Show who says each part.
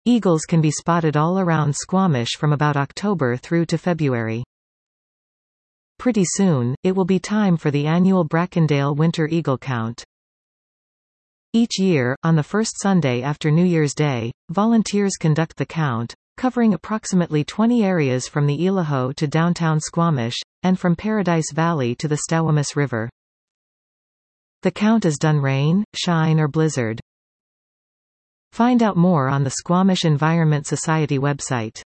Speaker 1: Eagles can be spotted all around Squamish from about October through to February. Pretty soon, it will be time for the annual Brackendale Winter Eagle Count. Each year, on the first Sunday after New Year's Day, volunteers conduct the count, covering approximately 20 areas from the Ilaho to downtown Squamish, and from Paradise Valley to the Stawamus River. The count is done rain, shine or blizzard. Find out more on the Squamish Environment Society website.